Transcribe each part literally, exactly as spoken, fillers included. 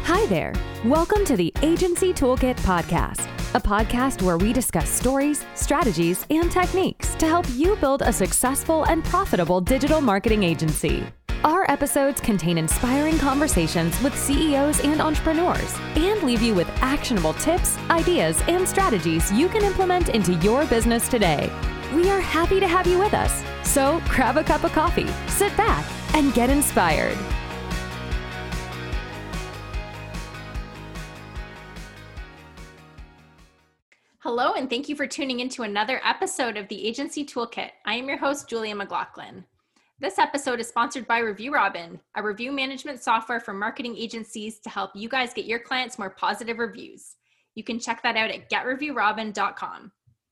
Hi there. Welcome to the Agency Toolkit Podcast, a podcast where we discuss stories, strategies, and techniques to help you build a successful and profitable digital marketing agency. Our episodes contain inspiring conversations with C E Os and entrepreneurs and leave you with actionable tips, ideas, and strategies you can implement into your business today. We are happy to have you with us. So grab a cup of coffee, sit back, and get inspired. Hello, and thank you for tuning into another episode of the Agency Toolkit. I am your host, Julia McLaughlin. This episode is sponsored by Review Robin, a review management software for marketing agencies to help you guys get your clients more positive reviews. You can check that out at get review robin dot com.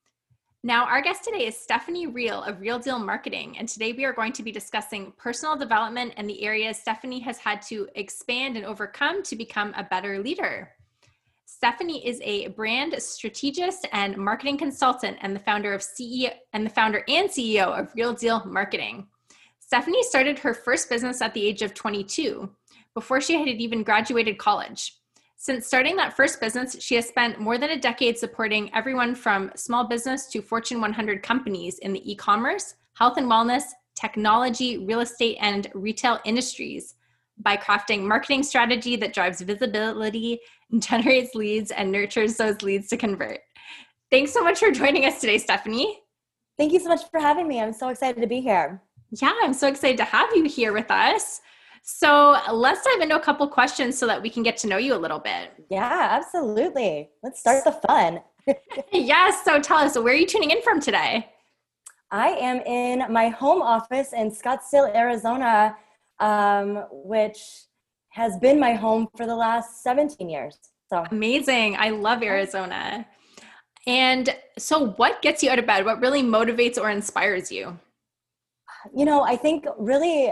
Now, our guest today is Stephanie Reel of Real Deal Marketing, and today we are going to be discussing personal development and the areas Stephanie has had to expand and overcome to become a better leader. Stephanie is a brand strategist and marketing consultant and the founder of C E O and the founder and C E O of Real Deal Marketing. Stephanie started her first business at the age of twenty-two, before she had even graduated college. Since starting that first business, she has spent more than a decade supporting everyone from small business to Fortune one hundred companies in the e-commerce, health and wellness, technology, real estate, and retail industries by crafting marketing strategy that drives visibility, generates leads, and nurtures those leads to convert. Thanks so much for joining us today, Stephanie. Thank you so much for having me. I'm so excited to be here. Yeah, I'm so excited to have you here with us. So let's dive into a couple questions so that we can get to know you a little bit. Yeah, absolutely. Let's start the fun. Yes, so tell us, where are you tuning in from today? I am in my home office in Scottsdale, Arizona, um, which has been my home for the last seventeen years. So amazing. I love Arizona. And so what gets you out of bed? What really motivates or inspires you? You know, I think really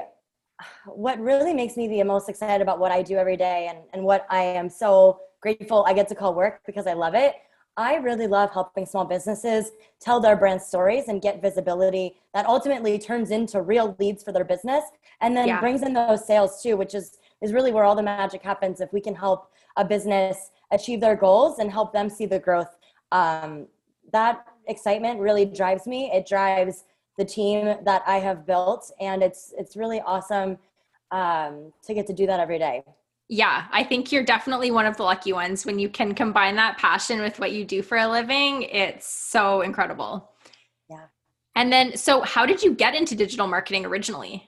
what really makes me the most excited about what I do every day and, and what I am so grateful I get to call work because I love it. I really love helping small businesses tell their brand stories and get visibility that ultimately turns into real leads for their business and then yeah. brings in those sales too, which is, is really where all the magic happens if we can help a business achieve their goals and help them see the growth. Um, that excitement really drives me. It drives the team that I have built, and it's it's really awesome um, to get to do that every day. Yeah, I think you're definitely one of the lucky ones when you can combine that passion with what you do for a living. It's so incredible. Yeah. And then, so how did you get into digital marketing originally?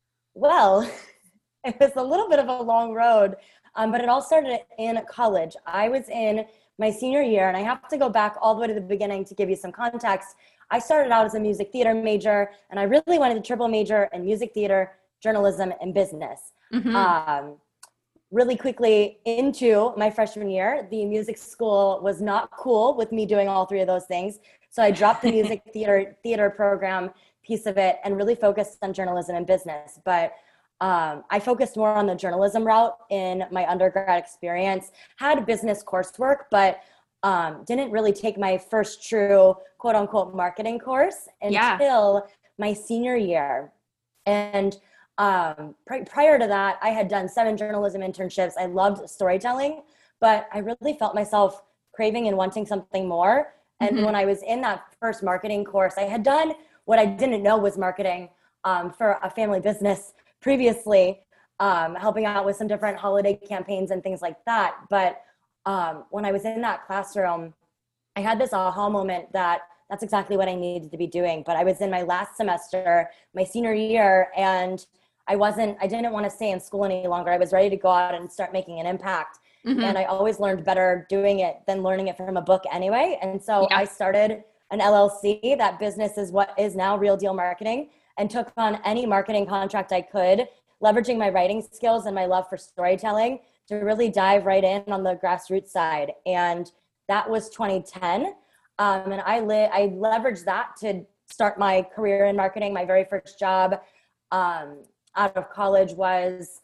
Well, it was a little bit of a long road, um, but it all started in college. I was in my senior year, and I have to go back all the way to the beginning to give you some context. I started out as a music theater major, and I really wanted to triple major in music theater, journalism, and business. Mm-hmm. Um, really quickly into my freshman year, the music school was not cool with me doing all three of those things. So I dropped the music theater theater program piece of it and really focused on journalism and business. But um, I focused more on the journalism route in my undergrad experience, had business coursework, but um, didn't really take my first true quote unquote marketing course until yeah. my senior year. And um, pr- prior to that, I had done seven journalism internships. I loved storytelling, but I really felt myself craving and wanting something more. And mm-hmm. when I was in that first marketing course, I had done what I didn't know was marketing um, for a family business previously, um, helping out with some different holiday campaigns and things like that. But um, when I was in that classroom, I had this aha moment that that's exactly what I needed to be doing. But I was in my last semester, my senior year, and I wasn't, I didn't want to stay in school any longer. I was ready to go out and start making an impact. Mm-hmm. And I always learned better doing it than learning it from a book anyway. And so yeah. I started an L L C. That business is what is now Real Deal Marketing, and took on any marketing contract I could, leveraging my writing skills and my love for storytelling to really dive right in on the grassroots side. And that was twenty ten. Um, and I, li- I leveraged that to start my career in marketing. My very first job um, out of college was,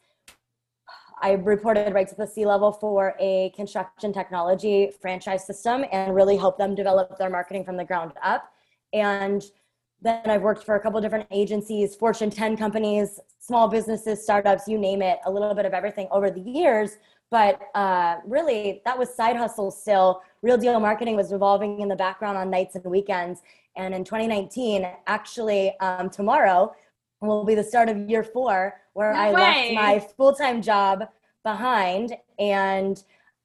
I reported right to the C-level for a construction technology franchise system and really helped them develop their marketing from the ground up. And then I've worked for a couple different agencies, Fortune ten companies, small businesses, startups, you name it, a little bit of everything over the years. But uh, really, that was side hustle still. Real Deal Marketing was revolving in the background on nights and weekends. And in twenty nineteen, actually um, tomorrow will be the start of year four, where No I way. left my full-time job behind and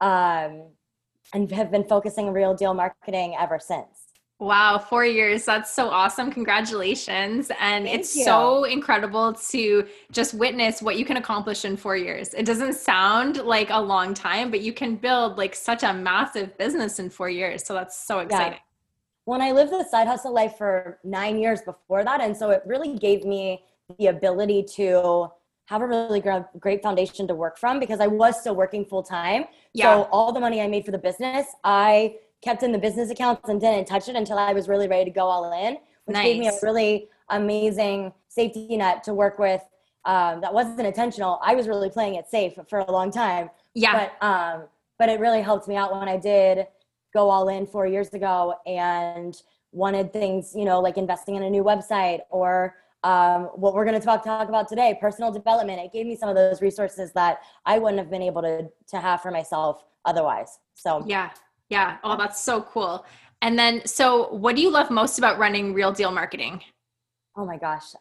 um, and have been focusing on Real Deal Marketing ever since. Wow, four years. That's so awesome. Congratulations. And Thank it's you. so incredible to just witness what you can accomplish in four years. It doesn't sound like a long time, but you can build like such a massive business in four years. So that's so exciting. Yeah. When I lived the side hustle life for nine years before that. And so it really gave me the ability to have a really great foundation to work from, because I was still working full time. Yeah. So all the money I made for the business, I kept in the business accounts and didn't touch it until I was really ready to go all in, which Nice. gave me a really amazing safety net to work with. Um, that wasn't intentional. I was really playing it safe for a long time. Yeah. But, um, but it really helped me out when I did go all in four years ago and wanted things, you know, like investing in a new website or um, what we're going to talk talk about today, personal development. It gave me some of those resources that I wouldn't have been able to to have for myself otherwise. So yeah. Yeah. Oh, that's so cool. And then, so what do you love most about running Real Deal Marketing? Oh my gosh.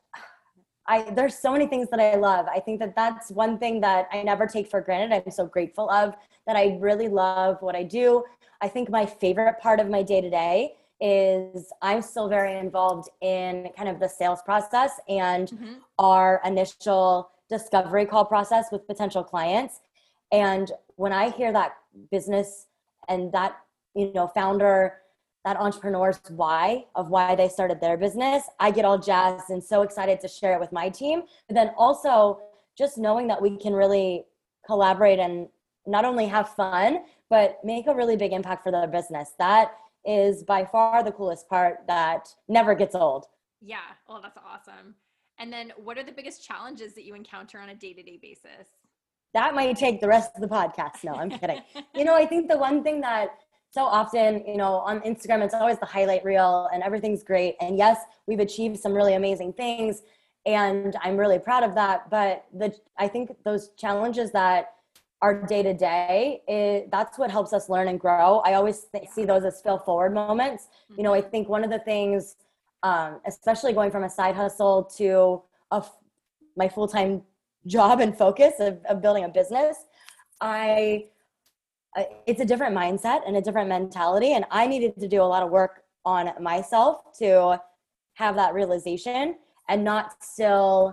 I, there's so many things that I love. I think that that's one thing that I never take for granted. I'm so grateful of that. I really love what I do. I think my favorite part of my day to day is I'm still very involved in kind of the sales process and mm-hmm. our initial discovery call process with potential clients. And when I hear that business and that, you know, founder, that entrepreneur's why of why they started their business, I get all jazzed and so excited to share it with my team. But then also just knowing that we can really collaborate and not only have fun, but make a really big impact for their business. That is by far the coolest part that never gets old. Yeah. Oh, that's awesome. And then what are the biggest challenges that you encounter on a day-to-day basis? That might take the rest of the podcast. No, I'm kidding. You know, I think the one thing that so often, you know, on Instagram, it's always the highlight reel and everything's great. And yes, we've achieved some really amazing things and I'm really proud of that. But the I think those challenges that are day to day, that's what helps us learn and grow. I always th- see those as fail forward moments. Mm-hmm. You know, I think one of the things, um, especially going from a side hustle to a, my full-time job and focus of, of building a business, I, I, it's a different mindset and a different mentality. And I needed to do a lot of work on myself to have that realization and not still,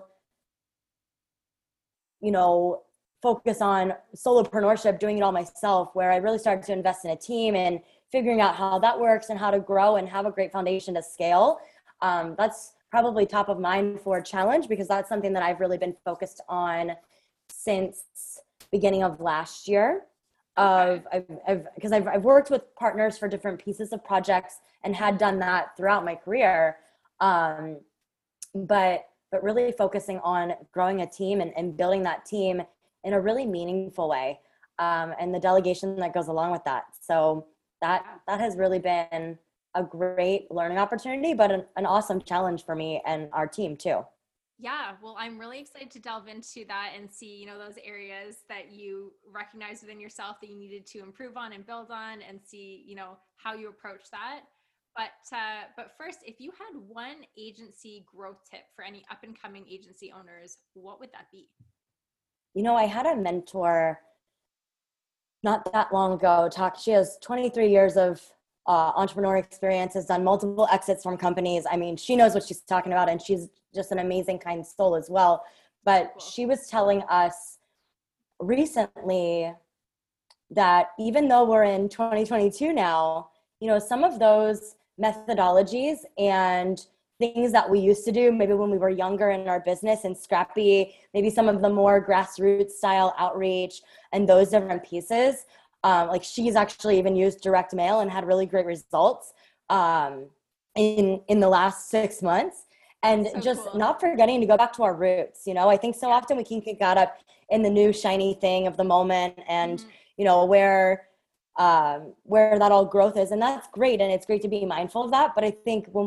you know, focus on solopreneurship, doing it all myself, where I really started to invest in a team and figuring out how that works and how to grow and have a great foundation to scale. Um, that's probably top of mind for a challenge because that's something that I've really been focused on since beginning of last year. Of I've, I've, because I've, I've worked with partners for different pieces of projects and had done that throughout my career. Um, but, but really focusing on growing a team and, and building that team in a really meaningful way. Um, and the delegation that goes along with that. So that, that has really been a great learning opportunity, but an, an awesome challenge for me and our team too. Yeah, well, I'm really excited to delve into that and see, you know, those areas that you recognize within yourself that you needed to improve on and build on and see, you know, how you approach that. But, uh, but first, if you had one agency growth tip for any up and coming agency owners, what would that be? You know, I had a mentor not that long ago talk. She has twenty-three years of uh, entrepreneur experience, has done multiple exits from companies. I mean, she knows what she's talking about and she's just an amazing, kind soul as well. But cool. She was telling us recently that even though we're in twenty twenty-two now, you know, some of those methodologies and things that we used to do maybe when we were younger in our business and scrappy, maybe some of the more grassroots style outreach and those different pieces. Um, like she's actually even used direct mail and had really great results um, in, in the last six months. And so just cool. Not forgetting to go back to our roots. You know, I think so often we can get caught up in the new shiny thing of the moment and, mm-hmm. you know, where, um, where that all growth is. And that's great. And it's great to be mindful of that. But I think when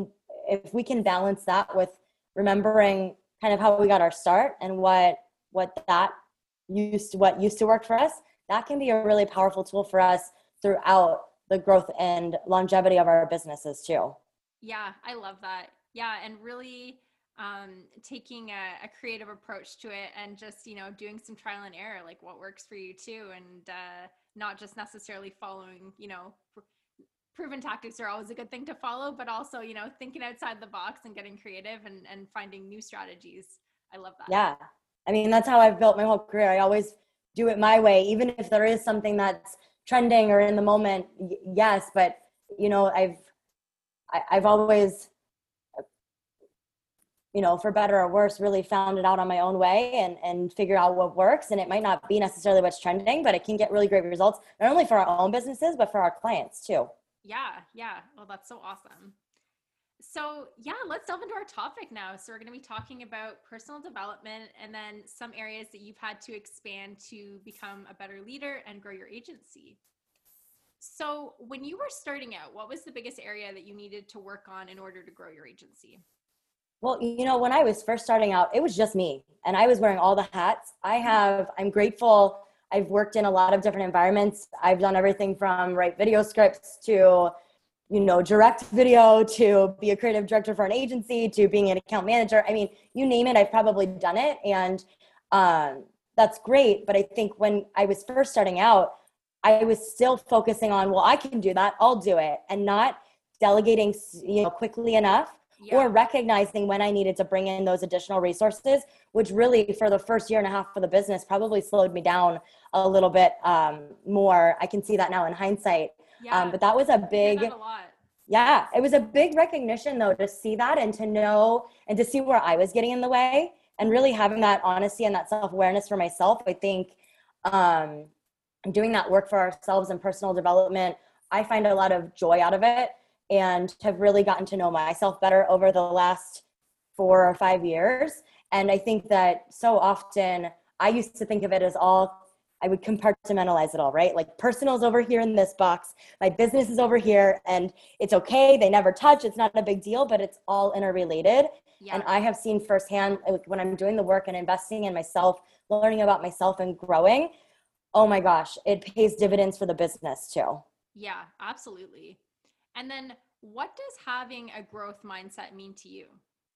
if we can balance that with remembering kind of how we got our start and what what that used to, what used to work for us, that can be a really powerful tool for us throughout the growth and longevity of our businesses too. Yeah, I love that. Yeah, and really um, taking a, a creative approach to it and just, you know, doing some trial and error, like what works for you too, and uh, not just necessarily following, you know, pr- proven tactics are always a good thing to follow, but also, you know, thinking outside the box and getting creative and, and finding new strategies. I love that. Yeah. I mean, that's how I've built my whole career. I always do it my way, even if there is something that's trending or in the moment. Y- yes. But, you know, I've, I, I've always, you know, for better or worse, really found it out on my own way and, and figure out what works. And it might not be necessarily what's trending, but it can get really great results, not only for our own businesses, but for our clients too. Yeah. Yeah. Well, that's so awesome. So yeah, let's delve into our topic now. So we're going to be talking about personal development and then some areas that you've had to expand to become a better leader and grow your agency. So when you were starting out, what was the biggest area that you needed to work on in order to grow your agency? Well, you know, when I was first starting out, it was just me and I was wearing all the hats. I have, I'm grateful. I've worked in a lot of different environments. I've done everything from write video scripts to, you know, direct video, to be a creative director for an agency, to being an account manager. I mean, you name it, I've probably done it. And um, that's great. But I think when I was first starting out, I was still focusing on, well, I can do that, I'll do it, and not delegating, you know, quickly enough. Yeah. Or recognizing when I needed to bring in those additional resources, which really for the first year and a half of the business probably slowed me down a little bit um, more. I can see that now in hindsight. Yeah. Um, but that was a big, a lot. Yeah, it was a big recognition though, to see that and to know and to see where I was getting in the way and really having that honesty and that self-awareness for myself. I think um, doing that work for ourselves and personal development, I find a lot of joy out of it and have really gotten to know myself better over the last four or five years. And I think that so often I used to think of it as all, I would compartmentalize it all, right? Like personal is over here in this box, my business is over here, and it's okay. They never touch. It's not a big deal, but it's all interrelated. Yeah. And I have seen firsthand, like when I'm doing the work and investing in myself, learning about myself and growing, oh my gosh, it pays dividends for the business too. Yeah, absolutely. And then what does having a growth mindset mean to you?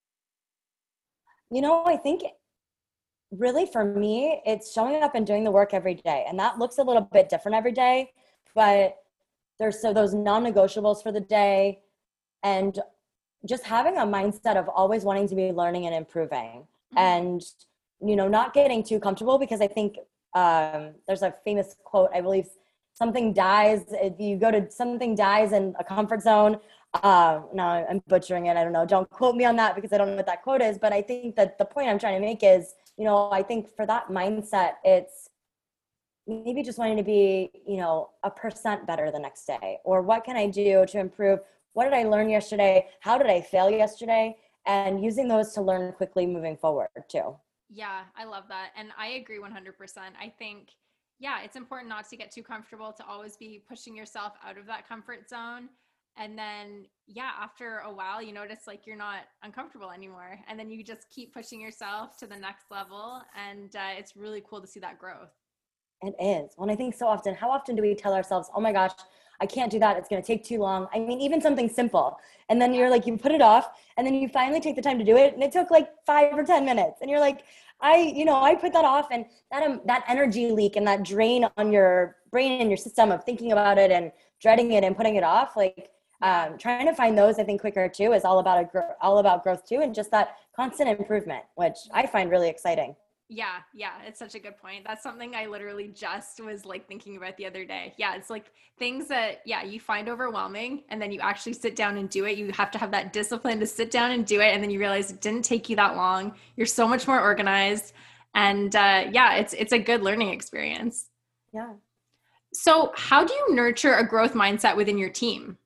You know, I think really for me, it's showing up and doing the work every day. And that looks a little bit different every day, but there's so those non-negotiables for the day and just having a mindset of always wanting to be learning and improving. Mm-hmm. And, you know, not getting too comfortable, because I think um, there's a famous quote, I believe, something dies, if you go to something dies in a comfort zone. Uh, now I'm butchering it. I don't know. Don't quote me on that because I don't know what that quote is. But I think that the point I'm trying to make is, you know, I think for that mindset, it's maybe just wanting to be, you know, a percent better the next day. Or what can I do to improve? What did I learn yesterday? How did I fail yesterday? And using those to learn quickly moving forward too. Yeah, I love that. And I agree one hundred percent. I think yeah, it's important not to get too comfortable, to always be pushing yourself out of that comfort zone. And then, yeah, after a while, you notice like you're not uncomfortable anymore. And then you just keep pushing yourself to the next level. And uh, it's really cool to see that growth. It is. Well, and I think so often, how often do we tell ourselves, oh my gosh, I can't do that. It's going to take too long. I mean, even something simple. And then you're like, you put it off and then you finally take the time to do it. And it took like five or ten minutes. And you're like, I, you know, I put that off, and that, um, that energy leak and that drain on your brain and your system of thinking about it and dreading it and putting it off, like um, trying to find those, I think quicker too, is all about, a, all about growth too. And just that constant improvement, which I find really exciting. Yeah. Yeah. It's such a good point. That's something I literally just was like thinking about the other day. Yeah. It's like things that, yeah, you find overwhelming and then you actually sit down and do it. You have to have that discipline to sit down and do it. And then you realize it didn't take you that long. You're so much more organized. And uh, yeah, it's, it's a good learning experience. Yeah. So how do you nurture a growth mindset within your team?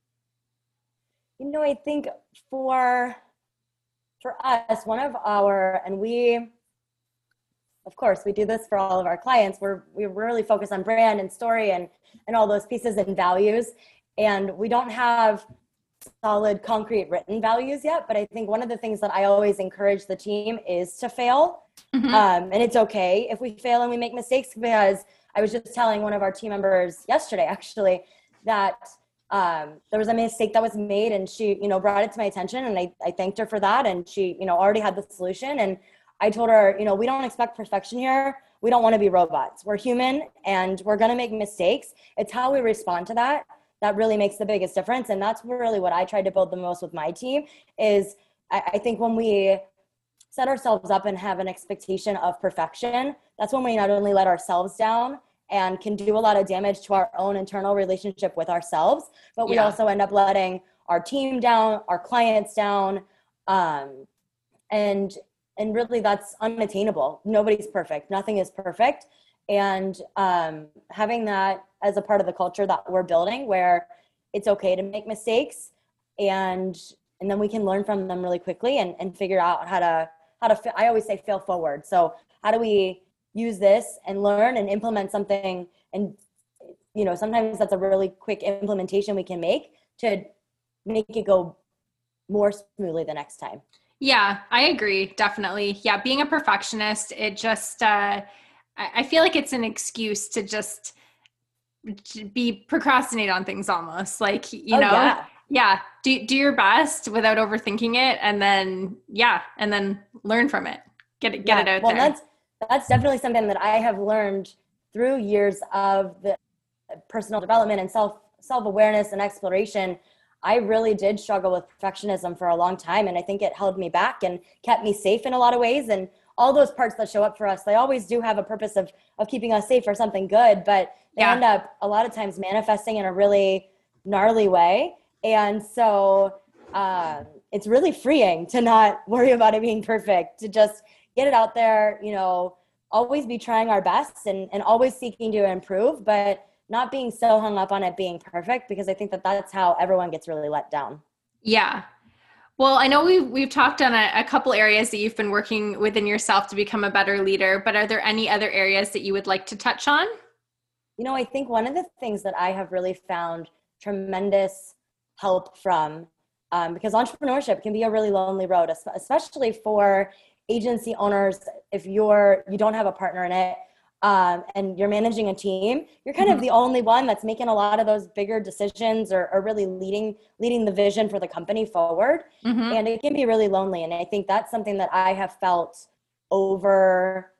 You know, I think for, for us, one of our, and we, of course, we do this for all of our clients. We're we really focus on brand and story and, and all those pieces and values. And we don't have solid, concrete written values yet. But I think one of the things that I always encourage the team is to fail. Mm-hmm. Um, and it's okay if we fail and we make mistakes, because I was just telling one of our team members yesterday, actually, that um, there was a mistake that was made, and she, you know, brought it to my attention, and I, I thanked her for that. And she, you know, already had the solution. And I told her, you know, we don't expect perfection here. We don't want to be robots. We're human and we're going to make mistakes. It's how we respond to that that really makes the biggest difference. And that's really what I tried to build the most with my team is I, I think when we set ourselves up and have an expectation of perfection, that's when we not only let ourselves down and can do a lot of damage to our own internal relationship with ourselves, but we yeah. also end up letting our team down, our clients down. Um, and, and really that's unattainable. Nobody's perfect. Nothing is perfect. And um, having that as a part of the culture that we're building, where it's okay to make mistakes, and and then we can learn from them really quickly and, and figure out how to how to. I always say fail forward. So how do we use this and learn and implement something? And you know, sometimes that's a really quick implementation we can make to make it go more smoothly the next time. Yeah, I agree. Definitely. Yeah, being a perfectionist, it just. Uh, I feel like it's an excuse to just be procrastinate on things almost like, you oh, know, yeah. yeah, do, do your best without overthinking it. And then, yeah. And then learn from it, get it, get yeah. it out well, there. That's, that's definitely something that I have learned through years of the personal development and self, self-awareness and exploration. I really did struggle with perfectionism for a long time. And I think it held me back and kept me safe in a lot of ways. And all those parts that show up for us, they always do have a purpose of, of keeping us safe or something good, but they yeah. end up a lot of times manifesting in a really gnarly way. And so um, it's really freeing to not worry about it being perfect, to just get it out there, you know, always be trying our best and, and always seeking to improve, but not being so hung up on it being perfect, because I think that that's how everyone gets really let down. Yeah. Well, I know we've, we've talked on a, a couple areas that you've been working within yourself to become a better leader, but are there any other areas that you would like to touch on? You know, I think one of the things that I have really found tremendous help from, um, because entrepreneurship can be a really lonely road, especially for agency owners. If you're, you don't have a partner in it, um, and you're managing a team, you're kind mm-hmm. of the only one that's making a lot of those bigger decisions, or, or really leading, leading the vision for the company forward. Mm-hmm. And it can be really lonely. And I think that's something that I have felt over,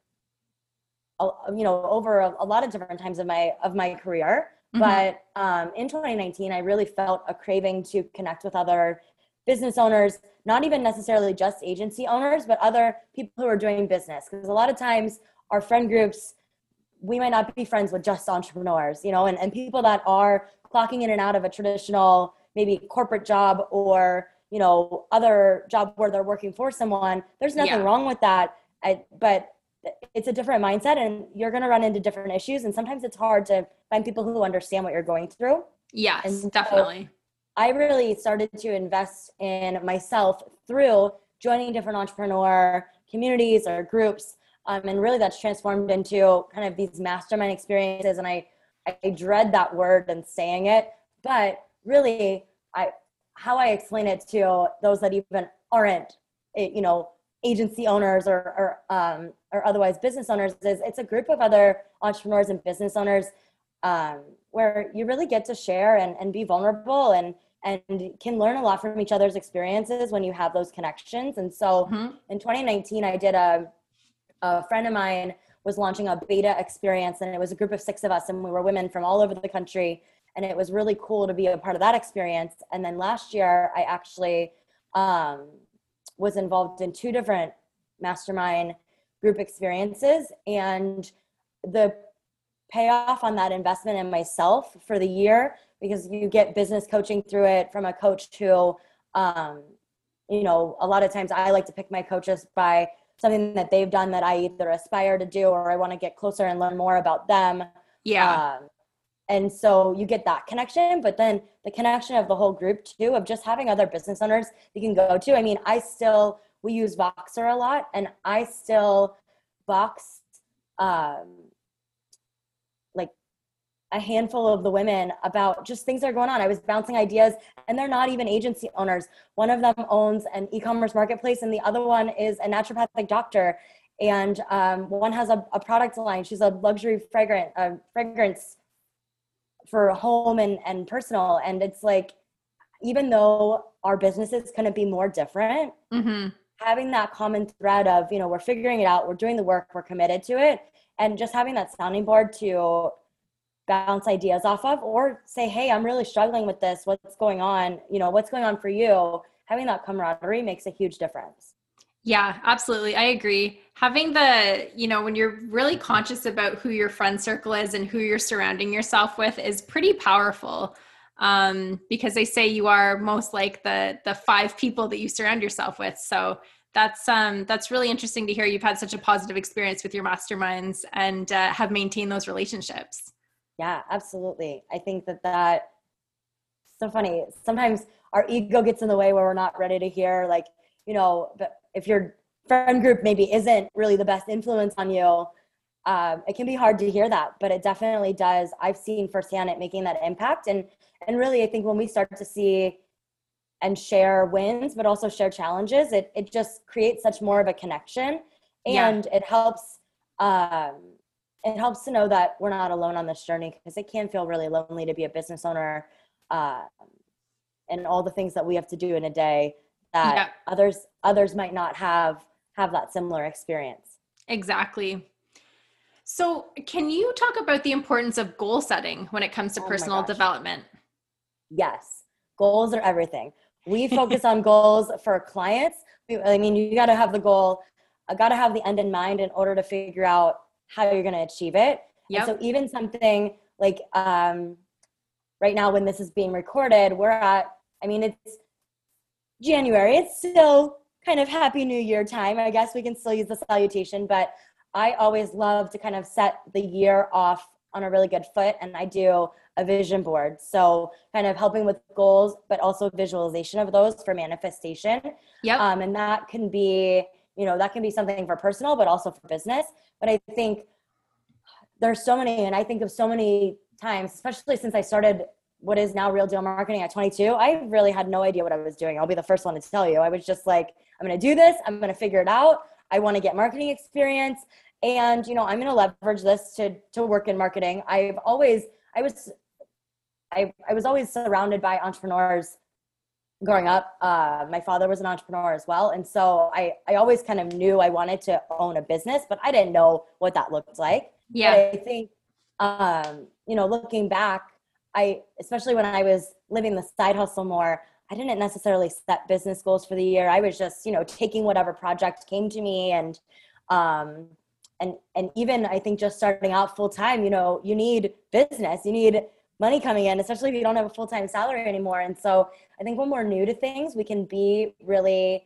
you know, over a, a lot of different times of my, of my career. Mm-hmm. But um, in twenty nineteen, I really felt a craving to connect with other business owners, not even necessarily just agency owners, but other people who are doing business. Because a lot of times our friend groups, we might not be friends with just entrepreneurs, you know, and, and people that are clocking in and out of a traditional, maybe corporate job, or, you know, other job where they're working for someone. There's nothing yeah. wrong with that. I, but it's a different mindset, and you're going to run into different issues. And sometimes it's hard to find people who understand what you're going through. Yes, and definitely. So I really started to invest in myself through joining different entrepreneur communities or groups. Um, and really that's transformed into kind of these mastermind experiences. And I, I dread that word and saying it, but really I, how I explain it to those that even aren't, you know, agency owners or, or, um, or otherwise business owners, is it's a group of other entrepreneurs and business owners um, where you really get to share and, and be vulnerable and, and can learn a lot from each other's experiences when you have those connections. And so mm-hmm. in twenty nineteen, I did a, a friend of mine was launching a beta experience, and it was a group of six of us, and we were women from all over the country. And it was really cool to be a part of that experience. And then last year, I actually um, was involved in two different mastermind group experiences. And the payoff on that investment in myself for the year, because you get business coaching through it from a coach who, um, you know, a lot of times I like to pick my coaches by something that they've done that I either aspire to do, or I want to get closer and learn more about them. Yeah. Um, and so you get that connection, but then the connection of the whole group too, of just having other business owners you can go to. I mean, I still, we use Voxer a lot, and I still Vox, um, like a handful of the women about just things that are going on. I was bouncing ideas, and they're not even agency owners. One of them owns an e-commerce marketplace, and the other one is a naturopathic doctor. And um, one has a, a product line. She's a luxury fragrance, uh, fragrance for home and, and personal. And it's like, even though our businesses couldn't be more different, mm-hmm. having that common thread of, you know, we're figuring it out, we're doing the work, we're committed to it, and just having that sounding board to bounce ideas off of, or say, hey, I'm really struggling with this. What's going on? You know, what's going on for you? Having that camaraderie makes a huge difference. Yeah, absolutely. I agree. Having the, you know, when you're really conscious about who your friend circle is and who you're surrounding yourself with is pretty powerful. Um, because they say you are most like the, the five people that you surround yourself with. So that's, um, that's really interesting to hear. You've had such a positive experience with your masterminds and uh, have maintained those relationships. Yeah, absolutely. I think that that so funny. Sometimes our ego gets in the way where we're not ready to hear, like, you know, but if your friend group maybe isn't really the best influence on you, um, it can be hard to hear that, but it definitely does. I've seen firsthand it making that impact. And, and really, I think when we start to see and share wins, but also share challenges, it, it just creates such more of a connection, and yeah. it helps, um, it helps to know that we're not alone on this journey, because it can feel really lonely to be a business owner, uh, and all the things that we have to do in a day that yeah. others, others might not have, have that similar experience. Exactly. So can you talk about the importance of goal setting when it comes to oh personal development? Yes. Goals are everything. We focus on goals for clients. I mean, you got to have the goal, I got to have the end in mind in order to figure out how you're going to achieve it. Yep. And so even something like um, right now when this is being recorded, we're at, I mean, it's January. It's still kind of Happy New Year time. I guess we can still use the salutation, but I always love to kind of set the year off on a really good foot. And I do a vision board. So kind of helping with goals, but also visualization of those for manifestation. Yep. Um, and that can be, you know, that can be something for personal, but also for business. But I think there's so many, and I think of so many times, especially since I started what is now Real Deal Marketing at twenty-two, I really had no idea what I was doing. I'll be the first one to tell you. I was just like, I'm going to do this. I'm going to figure it out. I want to get marketing experience. And, you know, I'm going to leverage this to, to work in marketing. I've always, I was, I, I was always surrounded by entrepreneurs growing up. Uh, my father was an entrepreneur as well. And so I, I always kind of knew I wanted to own a business, but I didn't know what that looked like. Yeah. But I think, um, you know, looking back, I, especially when I was living the side hustle more, I didn't necessarily set business goals for the year. I was just, you know, taking whatever project came to me. And, um, and, and even I think just starting out full time, you know, you need business, you need money coming in, especially if you don't have a full-time salary anymore. And so I think when we're new to things, we can be really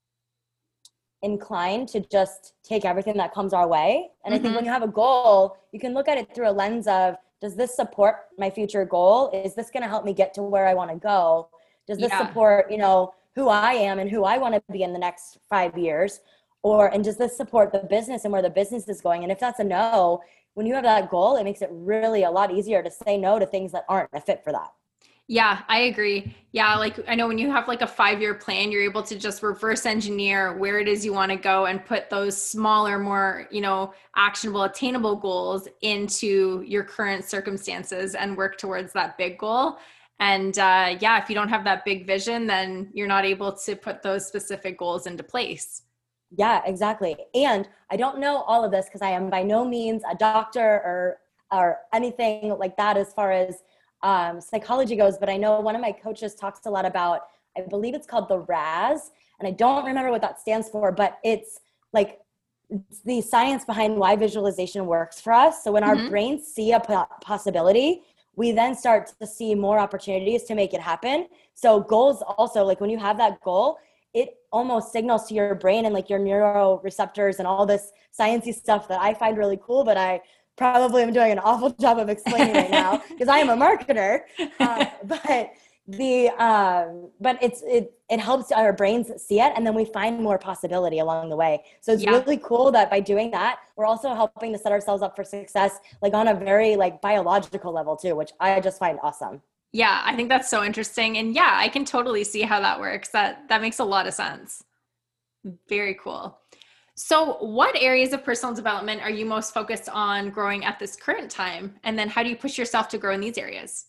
inclined to just take everything that comes our way. And mm-hmm. I think when you have a goal, you can look at it through a lens of, does this support my future goal? Is this going to help me get to where I want to go? Does this yeah. support, you know, who I am and who I want to be in the next five years? Or, and does this support the business and where the business is going? And if that's a no, when you have that goal, it makes it really a lot easier to say no to things that aren't a fit for that. Yeah, I agree. Yeah. Like I know when you have like a five-year plan, you're able to just reverse engineer where it is you want to go and put those smaller, more, you know, actionable, attainable goals into your current circumstances and work towards that big goal. And uh, yeah, if you don't have that big vision, then you're not able to put those specific goals into place. Yeah, exactly. And I don't know all of this because I am by no means a doctor or or anything like that as far as um, psychology goes. But I know one of my coaches talks a lot about, I believe it's called the R A S. And I don't remember what that stands for, but it's like it's the science behind why visualization works for us. So when mm-hmm. our brains see a possibility, we then start to see more opportunities to make it happen. So goals also, like when you have that goal, it almost signals to your brain and like your neuroreceptors and all this sciencey stuff that I find really cool, but I probably am doing an awful job of explaining right now because I am a marketer. Uh, but the um but it's it it helps our brains see it, and then we find more possibility along the way. So it's yeah. really cool that by doing that, we're also helping to set ourselves up for success, like on a very like biological level too, which I just find awesome. Yeah, I think that's so interesting. And yeah, I can totally see how that works. That that makes a lot of sense. Very cool. So what areas of personal development are you most focused on growing at this current time? And then how do you push yourself to grow in these areas?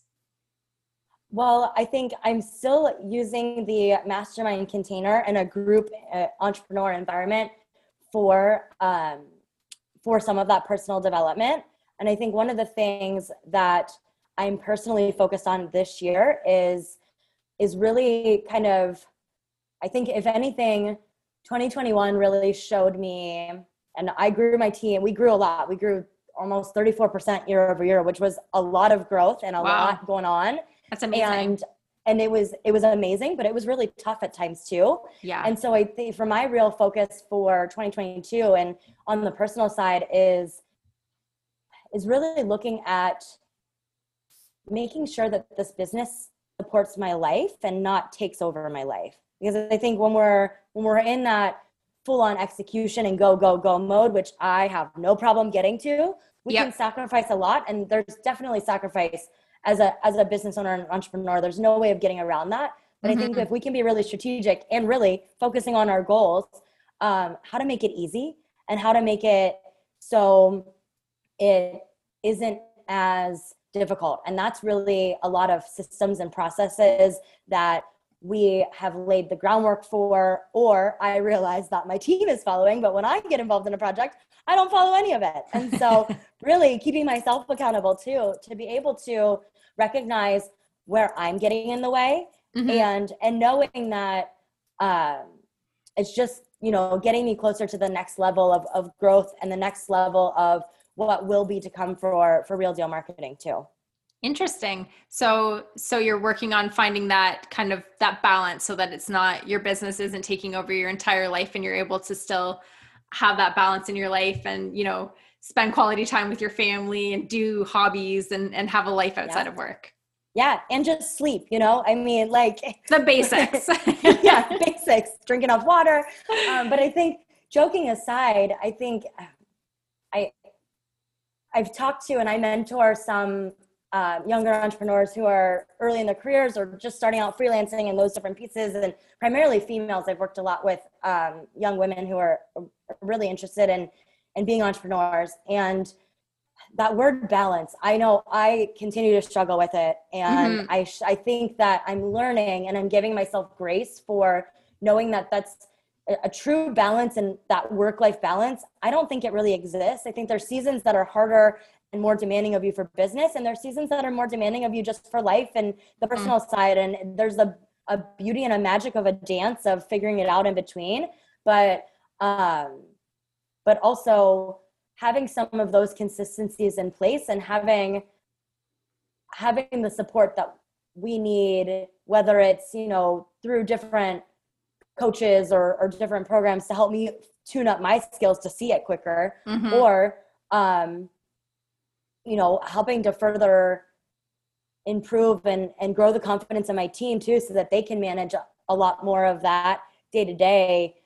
Well, I think I'm still using the mastermind container in a group uh, entrepreneur environment for um, for some of that personal development. And I think one of the things that I'm personally focused on this year is is really kind of, I think if anything, twenty twenty-one really showed me, and I grew my team. We grew a lot. We grew almost thirty-four percent year over year, which was a lot of growth and a wow. lot going on. That's amazing. And and it was it was amazing, but it was really tough at times too. Yeah. And so I think for my real focus for twenty twenty-two and on the personal side is is really looking at making sure that this business supports my life and not takes over my life. Because I think when we're when we're in that full on execution and go, go, go mode, which I have no problem getting to, we yep. can sacrifice a lot. And there's definitely sacrifice as a as a business owner and entrepreneur. There's no way of getting around that. But mm-hmm. I think if we can be really strategic and really focusing on our goals, um, how to make it easy and how to make it so it isn't as difficult. And that's really a lot of systems and processes that we have laid the groundwork for, or I realize that my team is following, but when I get involved in a project, I don't follow any of it. And so really keeping myself accountable too, to be able to recognize where I'm getting in the way mm-hmm. and, and knowing that um, it's just, you know, getting me closer to the next level of, of growth and the next level of what will be to come for, for Real Deal Marketing too. Interesting. So, so you're working on finding that kind of that balance so that it's not, your business isn't taking over your entire life and you're able to still have that balance in your life and, you know, spend quality time with your family and do hobbies and, and have a life outside yeah. of work. Yeah. And just sleep, you know, I mean, like the basics. yeah. Basics, drink enough water. Um, but I think joking aside, I think I, I've talked to, and I mentor some Uh, younger entrepreneurs who are early in their careers or just starting out freelancing and those different pieces, and primarily females. I've worked a lot with um, young women who are really interested in, in being entrepreneurs. And that word balance, I know I continue to struggle with it. And mm-hmm. I, sh- I think that I'm learning and I'm giving myself grace for knowing that that's a, a true balance, and that work-life balance, I don't think it really exists. I think there's seasons that are harder and more demanding of you for business, and there's seasons that are more demanding of you just for life and the personal mm. side. And there's a, a beauty and a magic of a dance of figuring it out in between. But um, but also having some of those consistencies in place and having having the support that we need, whether it's, you know, through different coaches or, or different programs to help me tune up my skills to see it quicker, mm-hmm. or um, you know, helping to further improve and, and grow the confidence in my team too, so that they can manage a lot more of that day to day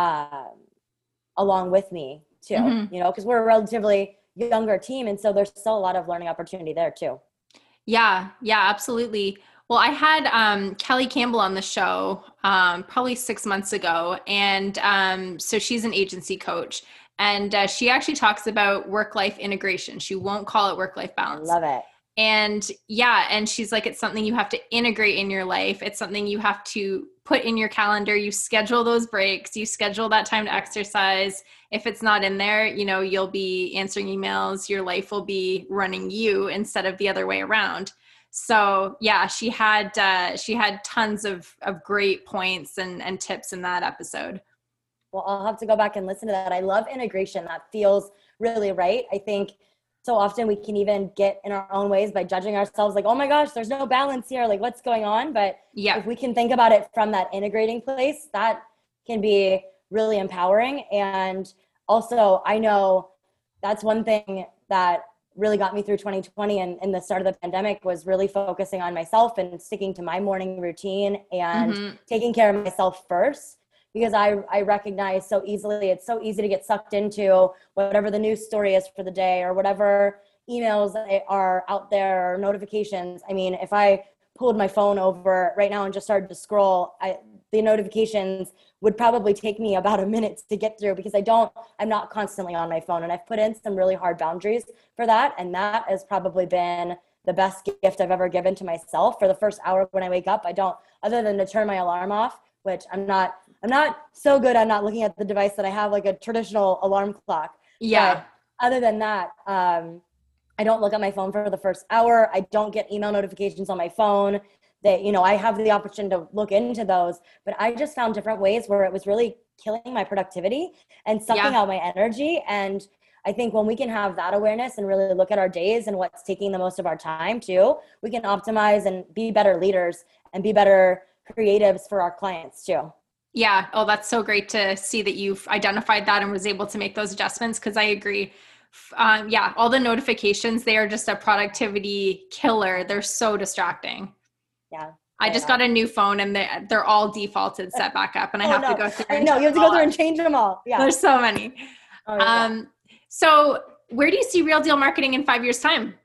along with me too, mm-hmm. you know, because we're a relatively younger team. And so there's still a lot of learning opportunity there too. Yeah. Yeah, absolutely. Well, I had um, Kelly Campbell on the show um, probably six months ago. And um, so she's an agency coach. And uh, she actually talks about work-life integration. She won't call it work-life balance. Love it. And yeah, and she's like, it's something you have to integrate in your life. It's something you have to put in your calendar. You schedule those breaks. You schedule that time to exercise. If it's not in there, you know, you'll be answering emails. Your life will be running you instead of the other way around. So yeah, she had uh, she had tons of of great points and and tips in that episode. Well, I'll have to go back and listen to that. I love integration. That feels really right. I think so often we can even get in our own ways by judging ourselves like, oh my gosh, there's no balance here. Like, what's going on? But yeah, if we can think about it from that integrating place, that can be really empowering. And also, I know that's one thing that really got me through twenty twenty and, and the start of the pandemic was really focusing on myself and sticking to my morning routine and Mm-hmm. taking care of myself first. Because I, I recognize so easily, it's so easy to get sucked into whatever the news story is for the day or whatever emails that are out there or notifications. I mean, if I pulled my phone over right now and just started to scroll, I, the notifications would probably take me about a minute to get through because I don't, I'm not constantly on my phone. And I've put in some really hard boundaries for that. And that has probably been the best gift I've ever given to myself. For the first hour when I wake up, I don't, other than to turn my alarm off, which I'm not, I'm not so good at not looking at the device that I have like a traditional alarm clock. Yeah. But other than that, um, I don't look at my phone for the first hour. I don't get email notifications on my phone that, you know, I have the option to look into those, but I just found different ways where it was really killing my productivity and sucking Yeah. out my energy. And I think when we can have that awareness and really look at our days and what's taking the most of our time too, we can optimize and be better leaders and be better creatives for our clients too. Yeah. Oh, that's so great to see that you've identified that and was able to make those adjustments. Cause I agree. Um, yeah. All the notifications, they are just a productivity killer. They're so distracting. Yeah. I just got a new phone and they, they're all defaulted set back up and I Oh, have no. to go through. I know you have to go through and change them all. Yeah. There's so many. Oh, yeah. Um, so where do you see Real Deal Marketing in five years time?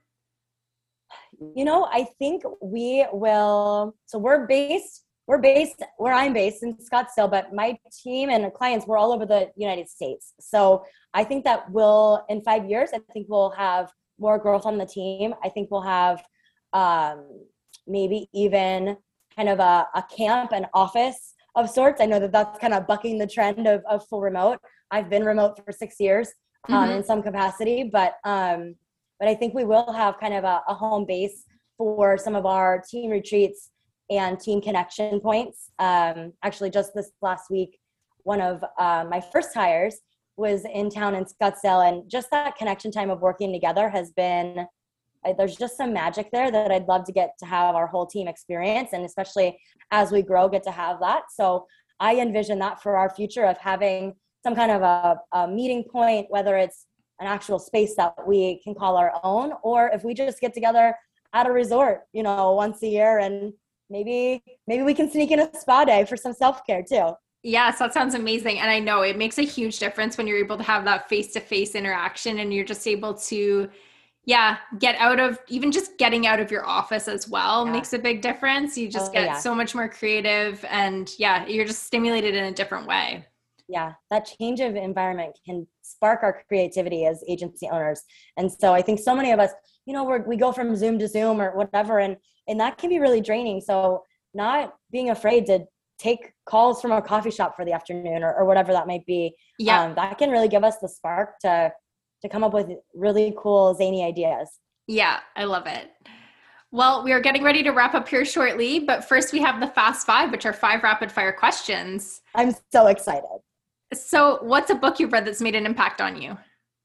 You know, I think we will, so we're based We're based where I'm based in Scottsdale, but my team and clients, we're all over the United States. So I think that we'll, in five years, I think we'll have more growth on the team. I think we'll have um, maybe even kind of a, a camp, an office of sorts. I know that that's kind of bucking the trend of, of full remote. I've been remote for six years um, Mm-hmm. in some capacity, but um, but I think we will have kind of a, a home base for some of our team retreats and team connection points. Um, actually, just this last week, one of uh, my first hires was in town in Scottsdale, and just that connection time of working together has been, uh, there's just some magic there that I'd love to get to have our whole team experience, and especially as we grow, get to have that. So I envision that for our future of having some kind of a, a meeting point, whether it's an actual space that we can call our own, or if we just get together at a resort, you know, once a year, and maybe maybe we can sneak in a spa day for some self-care too. Yes, that sounds amazing. And I know it makes a huge difference when you're able to have that face-to-face interaction and you're just able to, yeah, get out of, even just getting out of your office as well Yeah. makes a big difference. You just Oh, get yeah. so much more creative and yeah, you're just stimulated in a different way. Yeah, that change of environment can spark our creativity as agency owners. And so I think so many of us, you know, we're, we go from Zoom to Zoom or whatever, and, and that can be really draining. So not being afraid to take calls from a coffee shop for the afternoon or, or whatever that might be, Yeah. um, that can really give us the spark to, to come up with really cool, zany ideas. Yeah, I love it. Well, we are getting ready to wrap up here shortly, but first we have the Fast Five, which are five rapid fire questions. I'm so excited. So what's a book you've read that's made an impact on you?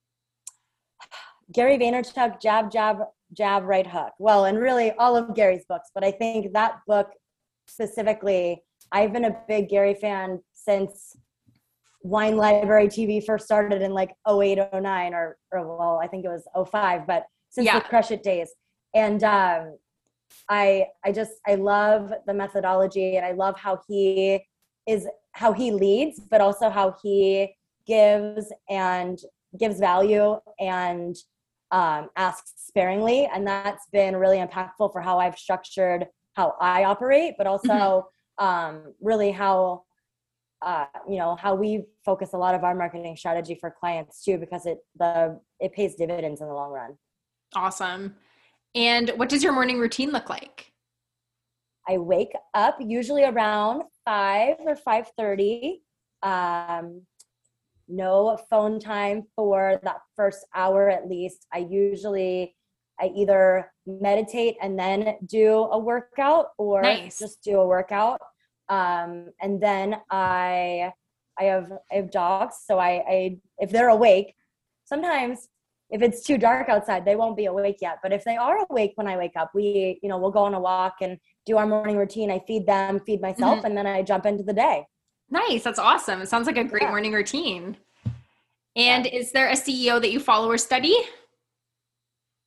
Gary Vaynerchuk, Jab, Jab, Jab, Right Hook. Well, and really all of Gary's books, but I think that book specifically, I've been a big Gary fan since Wine Library T V first started in like oh eight, oh nine, or, or well, I think it was oh five, but since Yeah. the Crush It days. And um, I, I just, I love the methodology, and I love how he is, how he leads, but also how he gives and gives value and um, asks sparingly. And that's been really impactful for how I've structured how I operate, but also mm-hmm. um, really how, uh, you know, how we focus a lot of our marketing strategy for clients too, because it, the, it pays dividends in the long run. Awesome. And what does your morning routine look like? I wake up usually around five or five thirty. Um, no phone time for that first hour at least. I usually, I either meditate and then do a workout, or Nice. just do a workout. Um, and then I, I have, I have dogs. So I, I, if they're awake, sometimes if it's too dark outside, they won't be awake yet. But if they are awake when I wake up, we, you know, we'll go on a walk and do our morning routine. I feed them, feed myself, Mm-hmm. and then I jump into the day. Nice. That's awesome. It sounds like a great Yeah. morning routine. And Yeah. is there a C E O that you follow or study?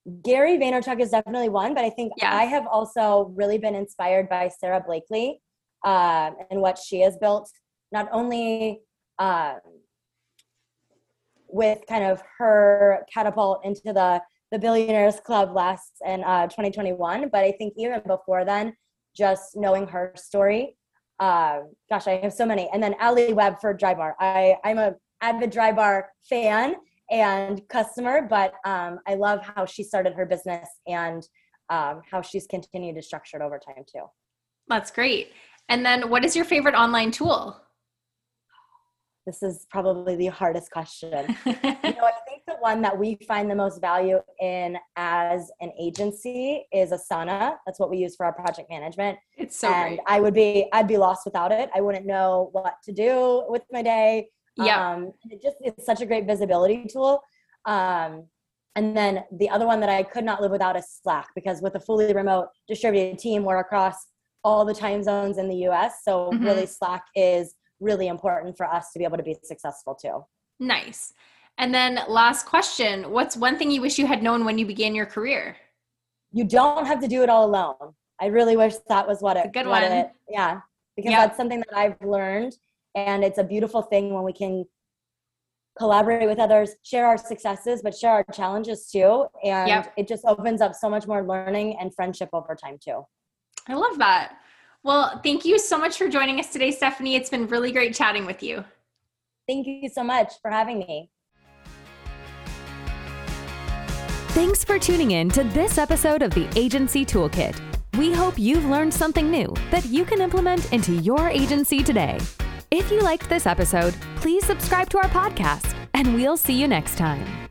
Gary Vaynerchuk is definitely one, but I think yeah. I have also really been inspired by Sarah Blakely uh, and what she has built, not only uh, with kind of her catapult into the, the Billionaires Club last in uh, twenty twenty-one, but I think even before then, just knowing her story. Uh, gosh, I have so many. And then Ali Webb for Drybar. I, I'm a avid Drybar fan and customer, but um, I love how she started her business and um, how she's continued to structure it over time too. That's great. And then what is your favorite online tool? This is probably the hardest question. you know, I think the one that we find the most value in as an agency is Asana. That's what we use for our project management. It's so and great. I would be, I'd be lost without it. I wouldn't know what to do with my day. Yeah. Um, it just, it's such a great visibility tool. Um, and then the other one that I could not live without is Slack, because with a fully remote distributed team, we're across all the time zones in the U S. So mm-hmm. really Slack is really important for us to be able to be successful too. Nice. And then last question, what's one thing you wish you had known when you began your career? You don't have to do it all alone. I really wish that was what it, a good what one. It, yeah, because yep. that's something that I've learned, and it's a beautiful thing when we can collaborate with others, share our successes, but share our challenges too. And yep. it just opens up so much more learning and friendship over time too. I love that. Well, thank you so much for joining us today, Stephanie. It's been really great chatting with you. Thank you so much for having me. Thanks for tuning in to this episode of the Agency Toolkit. We hope you've learned something new that you can implement into your agency today. If you liked this episode, please subscribe to our podcast, and we'll see you next time.